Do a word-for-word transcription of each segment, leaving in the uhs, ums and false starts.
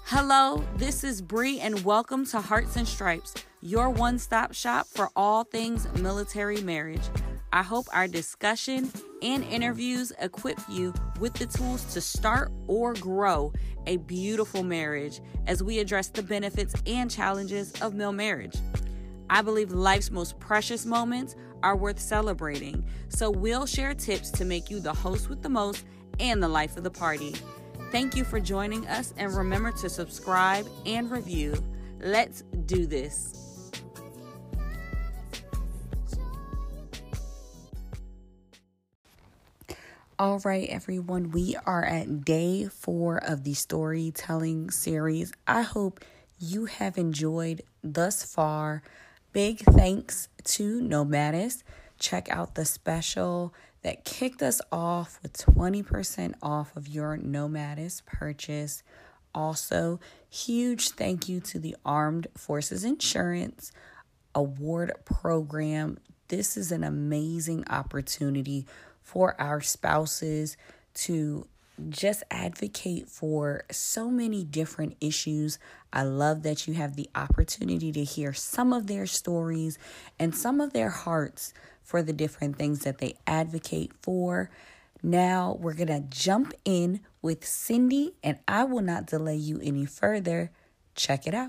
Hello, this is Bree, and welcome to Hearts and Stripes, your one-stop shop for all things military marriage. I hope our discussion and interviews equip you with the tools to start or grow a beautiful marriage as we address the benefits and challenges of male marriage. I believe life's most precious moments are worth celebrating, so we'll share tips to make you the host with the most and the life of the party. Thank you for joining us, and remember to subscribe and review. Let's do this. All right, everyone, we are at day four of the storytelling series. I hope you have enjoyed thus far. Big thanks to Nomadis. Check out the special that kicked us off with twenty percent off of your Nomadis purchase. Also, huge thank you to the Armed Forces Insurance Award Program. This is an amazing opportunity for our spouses to just advocate for so many different issues. I love that you have the opportunity to hear some of their stories and some of their hearts for the different things that they advocate for. Now we're going to jump in with Cindy, and I will not delay you any further. Check it out.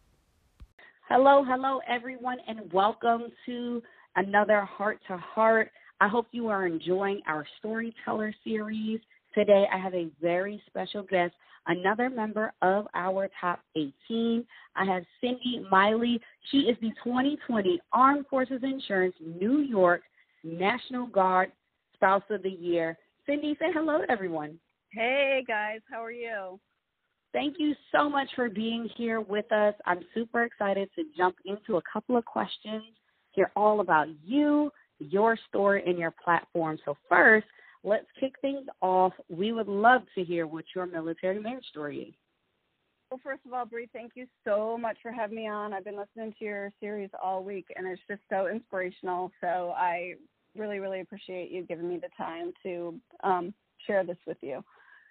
Hello, hello, everyone, and welcome to another Heart to Heart. I hope you are enjoying our Storyteller series. Today, I have a very special guest, another member of our top eighteen. I have Cindy Miley. She is the twenty twenty Armed Forces Insurance New York National Guard Spouse of the Year. Cindy, say hello to everyone. Hey, guys. How are you? Thank you so much for being here with us. I'm super excited to jump into a couple of questions, hear all about you, your story, and your platform. So first, let's kick things off. We would love to hear what your military marriage story is. Well, first of all, Bree, thank you so much for having me on. I've been listening to your series all week, and it's just so inspirational. So I really, really appreciate you giving me the time to um, share this with you.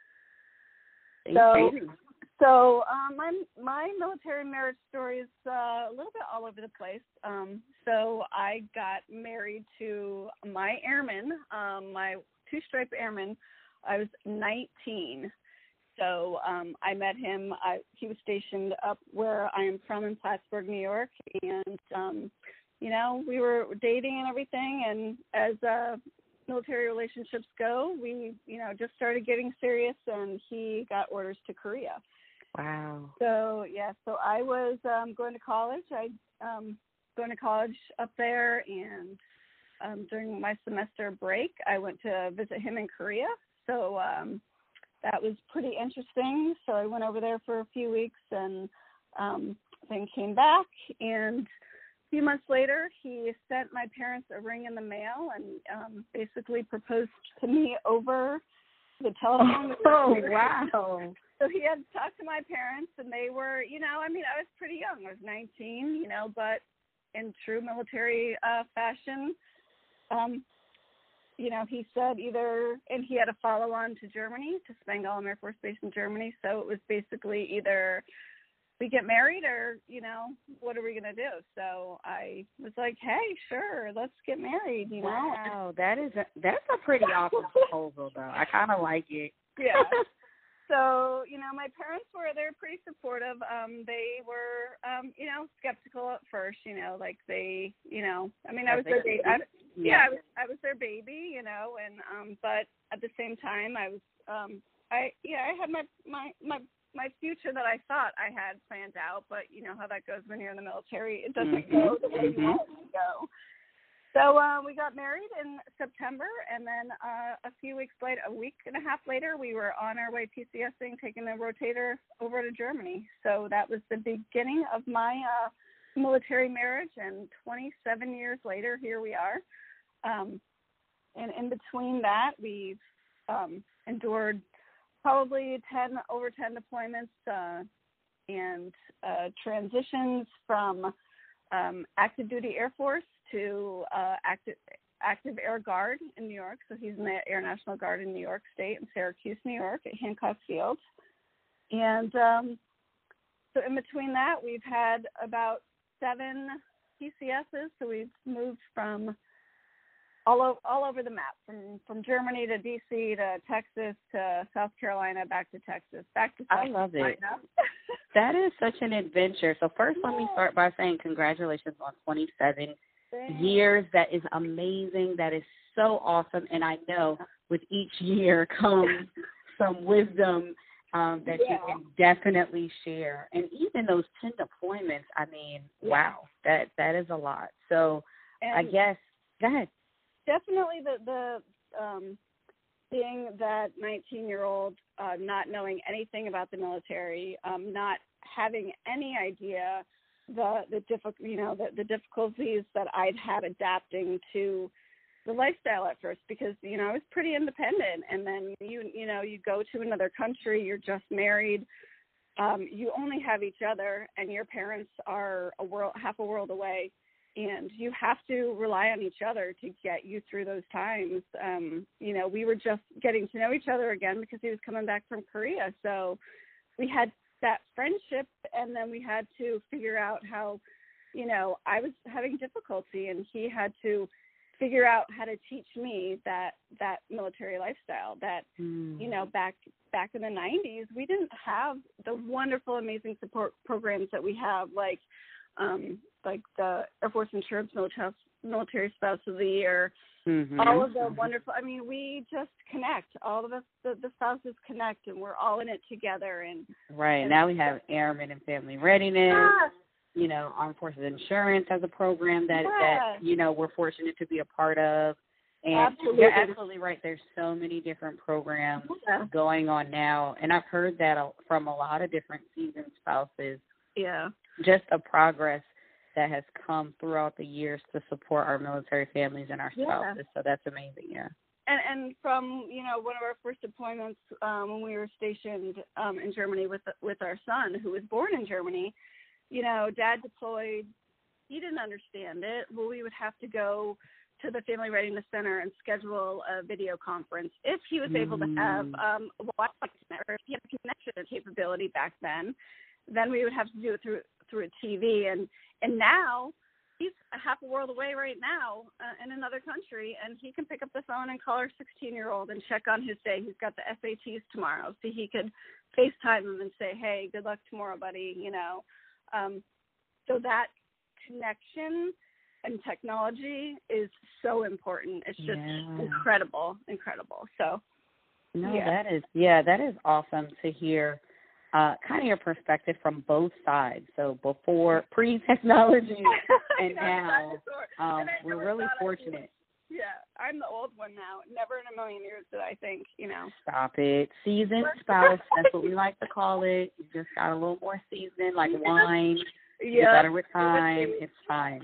Thank so, you. so um, my my military marriage story is uh, a little bit all over the place. Um, so I got married to my airman, um, my two-stripe airman. I was nineteen. So um, I met him. I, he was stationed up where I am from in Plattsburgh, New York. And, um, you know, we were dating and everything. And as uh, military relationships go, we, you know, just started getting serious. And he got orders to Korea. Wow. So, yeah, so I was um, going to college. I um, going to college up there. And um, during my semester break, I went to visit him in Korea. So, um that was pretty interesting. So I went over there for a few weeks and um, then came back. And a few months later, he sent my parents a ring in the mail and um, basically proposed to me over the telephone. Oh, wow. So he had talked to my parents, and they were, you know, I mean, I was pretty young. I was nineteen, you know, but in true military uh, fashion, um, you know, he said either, and he had a follow-on to Germany, to Spangdahlem Air Force Base in Germany. So it was basically either we get married or, you know, what are we going to do? So I was like, hey, sure, let's get married, you know. Wow, that is a, that's a pretty awesome proposal, though. I kind of like it. Yeah. So, you know, my parents were, they're pretty supportive. Um, they were, um, you know, skeptical at first, you know, like they, you know, I mean, I was their baby. I, yeah, I was, I was their baby, you know, and, um, but at the same time, I was, um, I, yeah, I had my, my, my, my future that I thought I had planned out, but you know how that goes when you're in the military. It doesn't mm-hmm. go the way mm-hmm. you want it to go. So uh, we got married in September, and then uh, a few weeks later, a week and a half later, we were on our way PCSing, taking the rotator over to Germany. So that was the beginning of my uh, military marriage, and twenty-seven years later, here we are. Um, and in between that, we've um, endured probably ten over ten deployments uh, and uh, transitions from um, active duty Air Force to uh, active active Air Guard in New York. So he's in the Air National Guard in New York State in Syracuse, New York at Hancock Field. And um, so in between that, we've had about seven P C S's. So we've moved from all over, all over the map, from, from Germany to D C to Texas to South Carolina, back to Texas, back to South I love Carolina. it. That is such an adventure. So first, let me start by saying congratulations on twenty-seven Thanks. years. That is amazing. That is so awesome. And I know with each year comes some wisdom um, that yeah. you can definitely share. And even those ten deployments, I mean, yeah. wow, that that is a lot. So and I guess, go ahead. Definitely the, the um, being that nineteen-year-old, uh, not knowing anything about the military, um, not having any idea the the diffi- you know the, the difficulties that I'd had adapting to the lifestyle at first, because you know I was pretty independent, and then you you know you go to another country, you're just married, um, you only have each other, and your parents are a world half a world away. And you have to rely on each other to get you through those times. Um, you know, we were just getting to know each other again because he was coming back from Korea. So we had that friendship, and then we had to figure out how, you know, I was having difficulty, and he had to figure out how to teach me that, that military lifestyle that, mm. you know, back back in the nineties, we didn't have the wonderful, amazing support programs that we have, like, Um, like the Air Force Insurance Military, military Spouse of the Year, mm-hmm. all of the wonderful, I mean, we just connect. All of us, the, the spouses connect, and we're all in it together. And Right. and now we have Airmen and Family Readiness. Yes. You know, Armed Forces Insurance has a program that, Yes. that, you know, we're fortunate to be a part of. And Absolutely. you're absolutely right. There's so many different programs Yeah. going on now. And I've heard that from a lot of different seasoned spouses. Yeah. Just the progress that has come throughout the years to support our military families and our spouses. Yeah. So that's amazing, yeah. And and from, you know, one of our first deployments um, when we were stationed um, in Germany with with our son, who was born in Germany, you know, Dad deployed. He didn't understand it. Well, we would have to go to the Family Readiness Center and schedule a video conference if he was able to have um, a Wi-Fi or if he had a connection capability back then. Then we would have to do it through through a T V, and and now he's a half a world away right now uh, in another country, and he can pick up the phone and call our sixteen-year-old and check on his day. He's got the S A Ts tomorrow, so he could FaceTime him and say, "Hey, good luck tomorrow, buddy." You know, um, so that connection and technology is so important. It's just yeah. incredible, incredible. So, no, yeah. that is yeah, that is awesome to hear. Uh, kind of your perspective from both sides. So before, pre-technology, and now, um, and we're really fortunate. Yeah, I'm the old one now. Never in a million years did I think, you know. Stop it. Seasoned spouse, that's what we like to call it. You just got a little more seasoned, like wine. You Yeah. better with time. It's fine.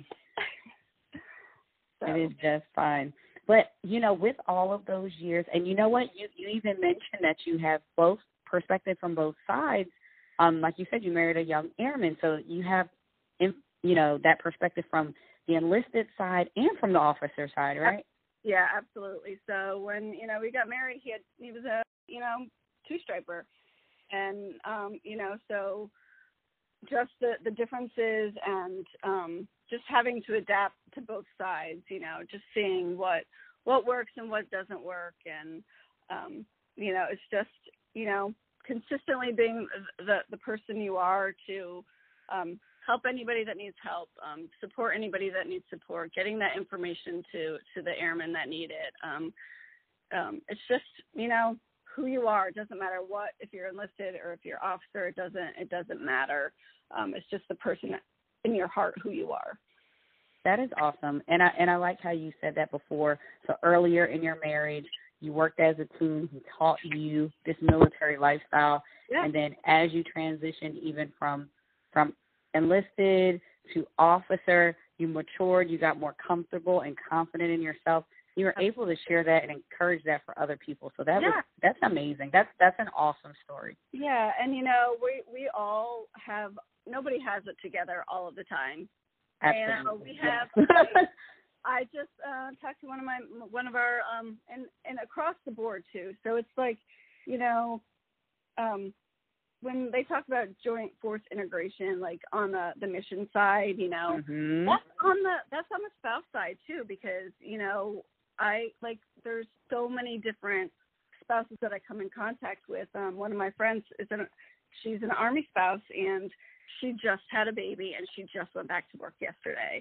So. It is just fine. But, you know, with all of those years, and you know what, you, you even mentioned that you have both perspective from both sides. Um, like you said, you married a young airman, so you have, you know, that perspective from the enlisted side and from the officer side, right? Yeah, absolutely. So when, you know, we got married, he had, he was a, you know, two-striper. And, um, you know, so just the, the differences and um, just having to adapt to both sides, you know, just seeing what, what works and what doesn't work. And, um, you know, it's just, you know, consistently being the, the person you are to um, help anybody that needs help, um, support anybody that needs support, getting that information to, to the airmen that need it. Um, um, it's just, you know, who you are. It doesn't matter what, if you're enlisted or if you're officer, it doesn't, it doesn't matter. Um, it's just the person in your heart, who you are. That is awesome. And I, and I like how you said that before. So earlier in your marriage, you worked as a team who taught you this military lifestyle. Yeah. And then as you transitioned even from from enlisted to officer, you matured, you got more comfortable and confident in yourself. You were able to share that and encourage that for other people. So that yeah. was, that's amazing. That's that's an awesome story. Yeah, and you know, we we all have, nobody has it together all of the time. Absolutely. And uh, we have like, I just uh, talked to one of my one of our um and and across the board too. So it's like, you know, um, when they talk about joint force integration, like on the, the mission side, you know, Mm-hmm. that's on the that's on the spouse side too, because, you know, I like there's so many different spouses that I come in contact with. Um, one of my friends is an she's an Army spouse, and she just had a baby, and she just went back to work yesterday.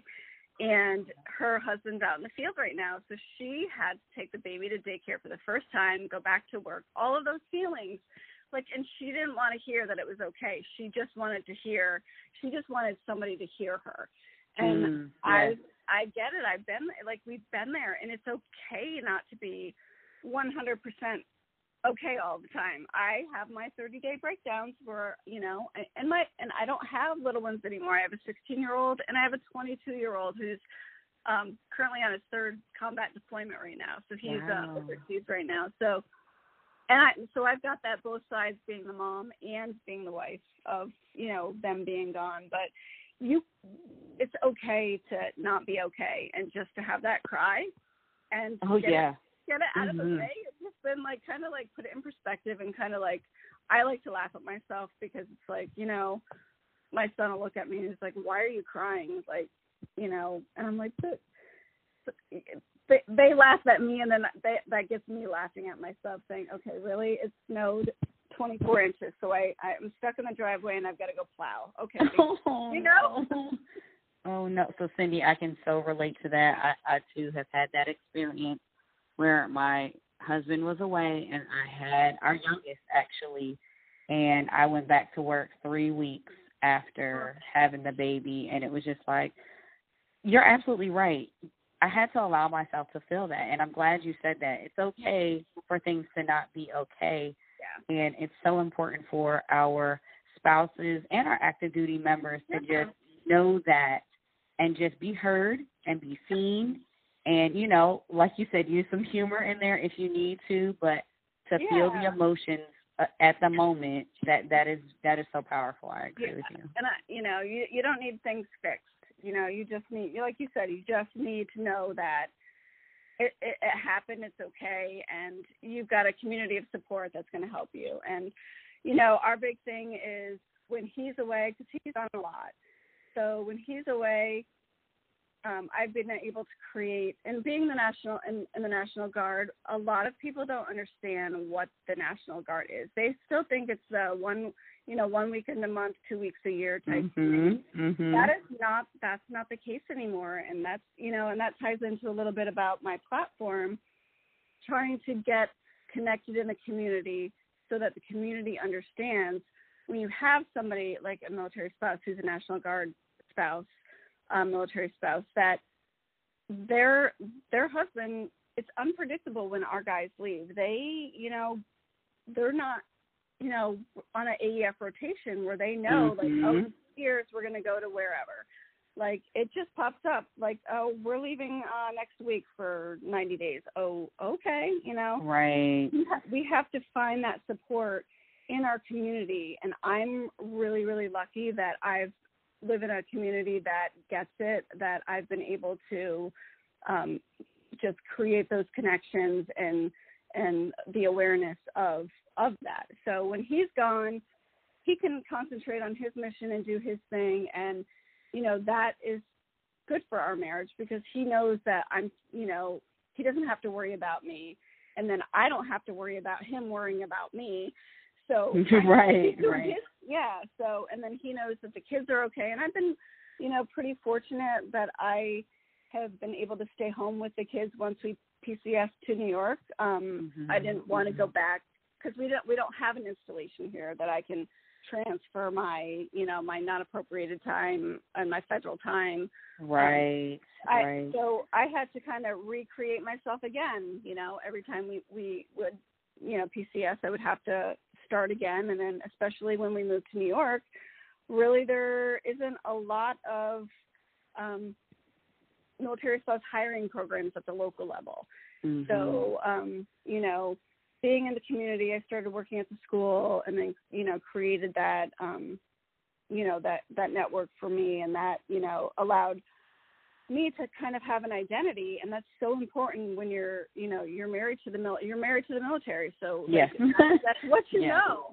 And her husband's out in the field right now, so she had to take the baby to daycare for the first time, go back to work, all of those feelings. Like, and she didn't want to hear that it was okay. She just wanted to hear, she just wanted somebody to hear her. And Mm, I yes. I get it. I've been, like, we've been there, and it's okay not to be one hundred percent okay all the time. I have my thirty-day breakdowns where, you know, and my and I don't have little ones anymore. I have a sixteen-year-old, and I have a twenty-two-year-old who's um, currently on his third combat deployment right now. So he's Wow. uh, overseas right now. So, and I, so I've got that both sides, being the mom and being the wife of, you know, them being gone. But you, it's okay to not be okay, and just to have that cry and Oh, get yeah. it, get it out Mm-hmm. of the way. It's just been like kind of like put it in perspective, and kind of like I like to laugh at myself, because it's like, you know, my son will look at me and he's like, "Why are you crying?" Like, you know, and I'm like, but, but they, they laugh at me, and then they, that gets me laughing at myself, saying, "Okay, really? It snowed twenty-four inches, so I I'm stuck in the driveway and I've got to go plow." Okay, Oh, you know. no. Oh, no. So, Cindy, I can so relate to that. I, I, too, have had that experience where my husband was away, and I had our youngest, actually, and I went back to work three weeks after having the baby, and it was just like, you're absolutely right. I had to allow myself to feel that, and I'm glad you said that. It's okay for things to not be okay, Yeah. and it's so important for our spouses and our active duty members to Yeah. just know that and just be heard and be seen. And, you know, like you said, use some humor in there if you need to, but to Yeah. feel the emotions uh, at the moment, that, that is that is so powerful. I agree Yeah. with you. And, I, you know, you, you don't need things fixed. You know, you just need, like you said, you just need to know that it, it, it happened, it's okay, and you've got a community of support that's going to help you. And, you know, our big thing is when he's away, because he's on a lot. So when he's away, um, I've been able to create, and being the National in, in the National Guard, a lot of people don't understand what the National Guard is. They still think it's the one, you know, one week in the month, two weeks a year type Mm-hmm, thing. mm-hmm. That is not, that's not the case anymore. And that's, you know, and that ties into a little bit about my platform, trying to get connected in the community so that the community understands when you have somebody like a military spouse who's a National Guard spouse, um, military spouse, that their their husband, it's unpredictable when our guys leave. They, you know, they're not, you know, on an A E F rotation where they know, Mm-hmm. like, oh, in years we're going to go to wherever. Like, it just pops up, like, oh, we're leaving uh, next week for ninety days. Oh, okay, you know. Right. We ha- we have to find that support in our community, and I'm really, really lucky that I've live in a community that gets it, that I've been able to um, just create those connections and and the awareness of of that. So when he's gone, he can concentrate on his mission and do his thing, and you know that is good for our marriage, because he knows that I'm, you know, he doesn't have to worry about me, and then I don't have to worry about him worrying about me. So right, right. His, yeah. So, and then he knows that the kids are okay. And I've been, you know, pretty fortunate that I have been able to stay home with the kids once we P C S to New York. Um, Mm-hmm. I didn't want to mm-hmm. go back because we don't we don't have an installation here that I can transfer my, you know, my non-appropriated time and my federal time. Right. Um, I, right. So I had to kind of recreate myself again. You know, every time we we would, you know, P C S, I would have to start again. And then especially when we moved to New York, really there isn't a lot of um, military spouse hiring programs at the local level. Mm-hmm. So, um, you know, being in the community, I started working at the school and then, you know, created that, um, you know, that, that network for me, and that, you know, allowed me to kind of have an identity. And that's so important when you're, you know, you're married to the mil- you're married to the military. So yes. like, that's, that's what you yes. know.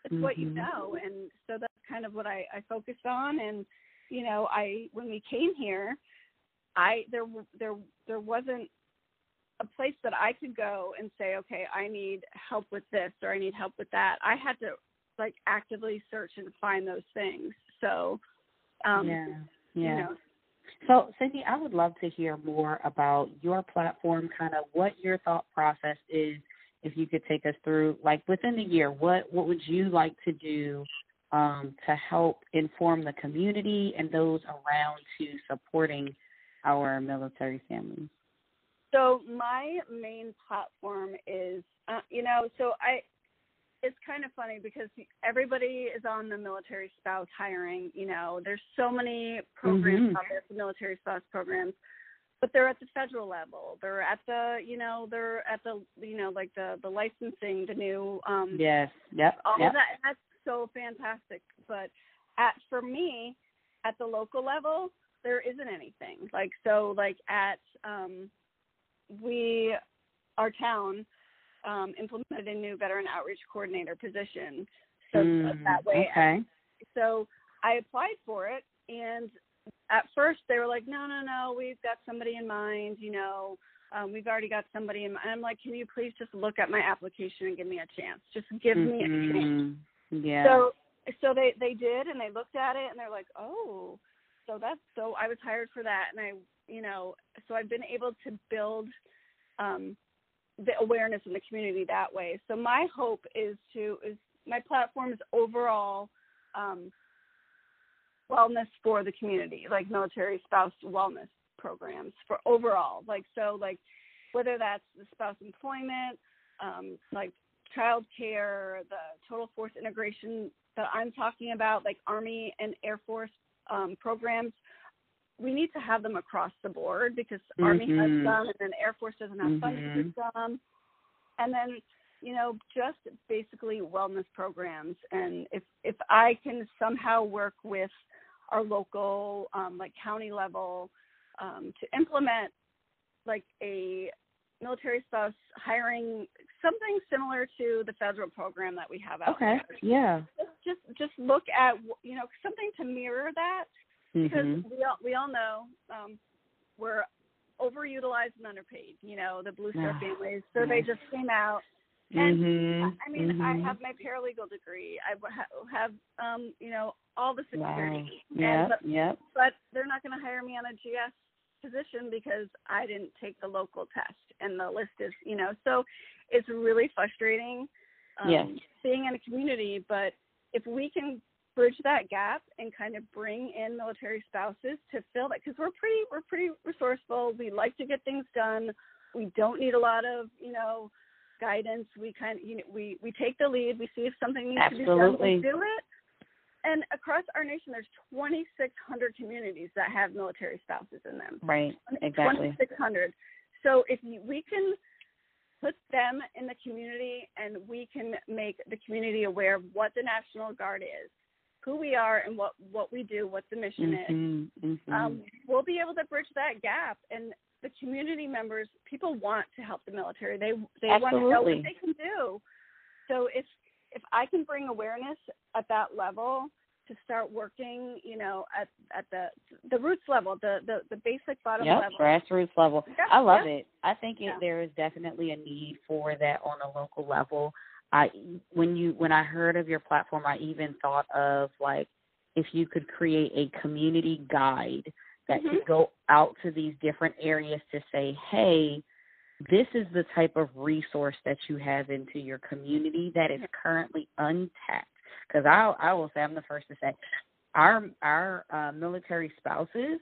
it's mm-hmm. what you know. And so that's kind of what I, I focused on. And, you know, I, when we came here, I, there, there, there wasn't a place that I could go and say, okay, I need help with this, or I need help with that. I had to like actively search and find those things. So, um, yeah, yeah. You know. So, Cindy, I would love to hear more about your platform, kind of what your thought process is. If you could take us through, like within the year, what, what would you like to do um, to help inform the community and those around to supporting our military families? So my main platform is, uh, you know, so I, it's kind of funny because everybody is on the military spouse hiring, you know, there's so many programs mm-hmm. out there for military spouse programs, but they're at the federal level. They're at the, you know, they're at the, you know, like the, the licensing, the new, um, yes, yep, all yep. that. That's so fantastic. But at, for me, at the local level, there isn't anything like, so like at, um, we, our town, um, implemented a new veteran outreach coordinator position. So mm, that way, okay. So I applied for it, and at first they were like, no, no, no, we've got somebody in mind, you know, um, we've already got somebody in mind. And I'm like, can you please just look at my application and give me a chance? Just give mm-hmm. me a chance. Yeah. So, so they, they did, and they looked at it, and they're like, oh, so that's, so I was hired for that. And I, you know, so I've been able to build um, the awareness in the community that way. So my hope is to, is my platform is overall um, wellness for the community, like military spouse wellness programs for overall. Like, so like whether that's the spouse employment, um, like child care, the total force integration that I'm talking about, like Army and Air Force um, programs, we need to have them across the board because mm-hmm. Army has some, and then Air Force doesn't have mm-hmm. funding for some. And then, you know, just basically wellness programs. And if, if I can somehow work with our local, um, like county level, um, to implement like a military spouse hiring, something similar to the federal program that we have out okay. there. Yeah. Just, just, just look at, you know, something to mirror that. Because mm-hmm. we all we all know um, we're overutilized and underpaid. You know, the Blue Star families survey just came out, and mm-hmm. I mean, mm-hmm. I have my paralegal degree. I have um, you know, all this experience. Wow. Yeah, but, yeah. But they're not going to hire me on a G S position because I didn't take the local test, and the list is, you know, so it's really frustrating. Um, yes. Being in a community, but if we can bridge that gap and kind of bring in military spouses to fill that, because we're pretty we're pretty resourceful. We like to get things done. We don't need a lot of, you know, guidance. We kind of, you know, we we take the lead. We see if something needs Absolutely. to be done, we do it. And across our nation, there's twenty-six hundred communities that have military spouses in them. Right. Exactly. twenty-six hundred. So if we can put them in the community, and we can make the community aware of what the National Guard is, who we are, and what, what we do, what the mission mm-hmm, is, mm-hmm. Um, we'll be able to bridge that gap. And the community members, people want to help the military. They they want to know what they can do. So if if I can bring awareness at that level to start working, you know, at, at the the roots level, the, the, the basic bottom yep, level. grassroots level. Yep, I love yep. it. I think it, yeah. there is definitely a need for that on a local level. I when you when I heard of your platform, I even thought of like if you could create a community guide that mm-hmm. could go out to these different areas to say, hey, this is the type of resource that you have into your community that is currently untapped. Because I I will say, I'm the first to say, our our uh, military spouses,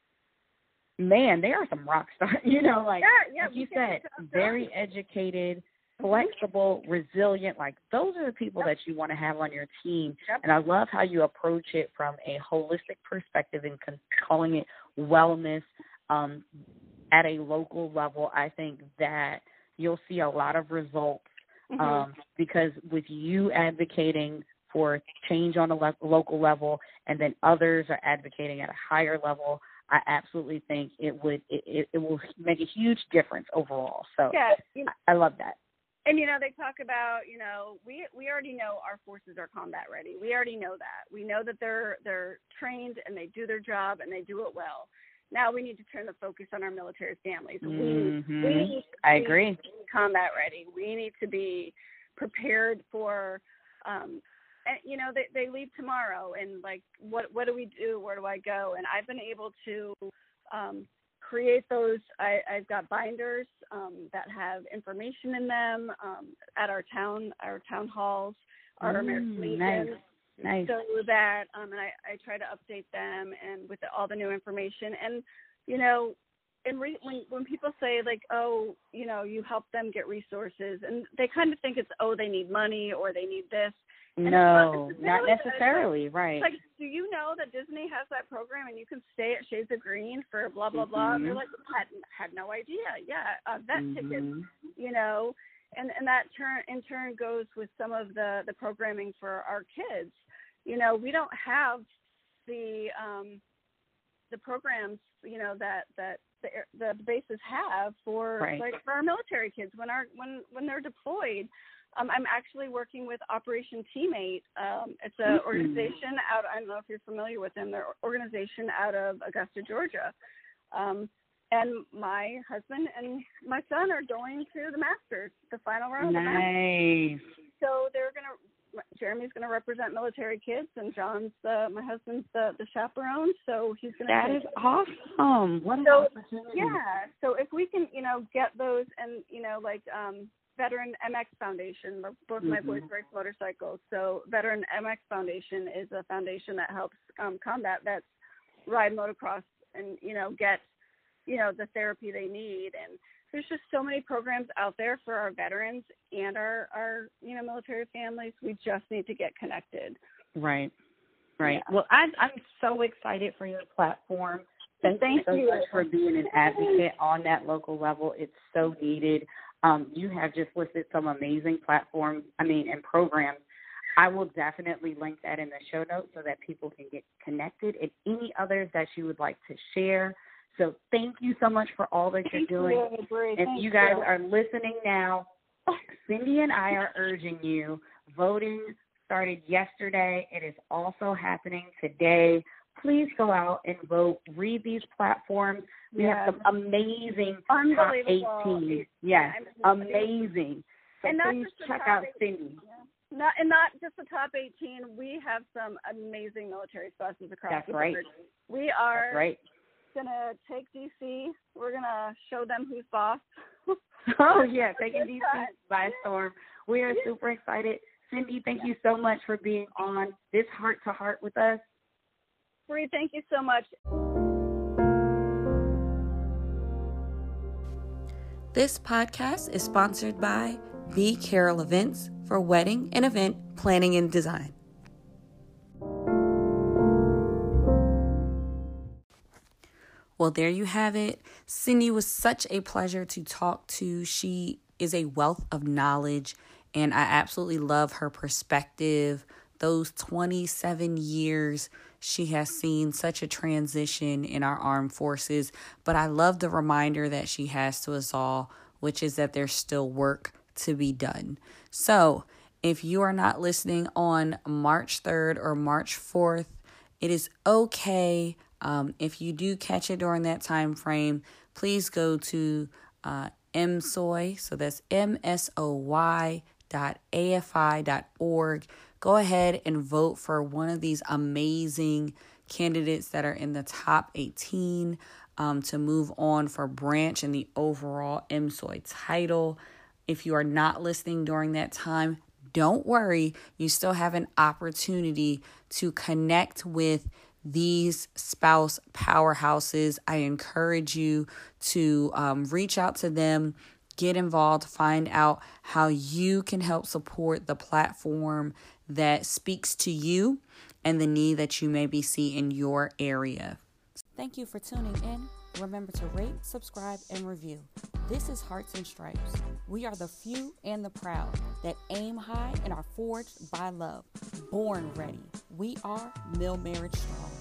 man, they are some rock stars. You know, like, yeah, yeah, like you said, very educated, flexible, resilient. Like, those are the people yep. that you want to have on your team. Yep. And I love how you approach it from a holistic perspective and con- calling it wellness um, at a local level. I think that you'll see a lot of results mm-hmm. um, because with you advocating for change on a le- local level, and then others are advocating at a higher level, I absolutely think it would it, it, it will make a huge difference overall. So yeah, you know, I, I love that. and, you know, they talk about, you know, we we already know our forces are combat ready. We already know that. We know that they're they're trained and they do their job and they do it well. Now we need to turn the focus on our military families. Mm-hmm. We, we need to I agree. be combat ready. We need to be prepared for, um, and, you know, they, they leave tomorrow, and, like, what what do we do? Where do I go? And I've been able to um, create those. I, I've got binders um, that have information in them um, at our town, our town halls, our Mm, American Legion. nice. Nice. So that, um, and I, I try to update them and with the, all the new information. And, you know, and re- when when people say, like, oh, you know, you help them get resources, and they kind of think it's, oh, they need money or they need this. And No, it's not necessarily, like, right. Like, do you know that Disney has that program and you can stay at Shades of Green for blah, blah, blah? Mm-hmm. And they're like, had, had no idea. Yeah, uh, vet Mm-hmm. tickets, you know. And, and that turn, in turn goes with some of the, the programming for our kids. You know, we don't have the um, the programs, you know, that, that the, the bases have for right. like for our military kids when our when when they're deployed. Um, I'm actually working with Operation Teammate. Um, it's an mm-hmm. organization out. I don't know if you're familiar with them. They're an organization out of Augusta, Georgia. Um, and my husband and my son are going to the Masters, the final round. Nice. Of the Masters. So they're gonna. Jeremy's going to represent military kids, and John's uh, my husband's the, the chaperone, so he's going to. That is awesome. What an so, opportunity. Yeah. So if we can, you know, get those, and you know, like um, Veteran M X Foundation, both mm-hmm. my boys race motorcycles. So Veteran M X Foundation is a foundation that helps um, combat vets ride motocross and, you know, get, you know, the therapy they need. And there's just so many programs out there for our veterans and our, our you know, military families. We just need to get connected. Right, right. Yeah. Well, I, I'm so excited for your platform. Thank, Thank you so you. much for being an advocate on that local level. It's so needed. Um, you have just listed some amazing platforms, I mean, and programs. I will definitely link that in the show notes so that people can get connected, and any others that you would like to share. So thank you so much for all that Thank you're doing. You, Brie. If Thank you guys you. are listening now, Cindy and I are urging you. Voting started yesterday. It is also happening today. Please go out and vote. Read these platforms. We yeah. have some amazing top eighteen. Yes, yeah, amazing. So and not please just the check top out eighteen. Cindy. Yeah. Not and not just the top eighteen. We have some amazing military spouses across That's the right. board. We are That's right. gonna take D C. We're gonna show them who's boss. Oh yeah, taking D C by storm. We are super excited. Cindy, thank you so much for being on this Heart to Heart with us. Brie, thank you so much. This podcast is sponsored by B. Carroll Events for wedding and event planning and design. Well, there you have it. Cindy was such a pleasure to talk to. She is a wealth of knowledge, and I absolutely love her perspective. Those twenty-seven years, she has seen such a transition in our armed forces, but I love the reminder that she has to us all, which is that there's still work to be done. So if you are not listening on March third or March fourth, it is okay. Um, if you do catch it during that time frame, please go to uh, M S O Y, so that's M S O Y dot A F I dot org. Go ahead and vote for one of these amazing candidates that are in the top eighteen um, to move on for branch in the overall M S O Y title. If you are not listening during that time, don't worry. You still have an opportunity to connect with these spouse powerhouses. I encourage you to um, reach out to them, get involved, find out how you can help support the platform that speaks to you and the need that you maybe see in your area. Thank you for tuning in. Remember to rate, subscribe, and review. This is Hearts and Stripes. We are the few and the proud that aim high and are forged by love. Born ready. We are Mill Marriage Strong.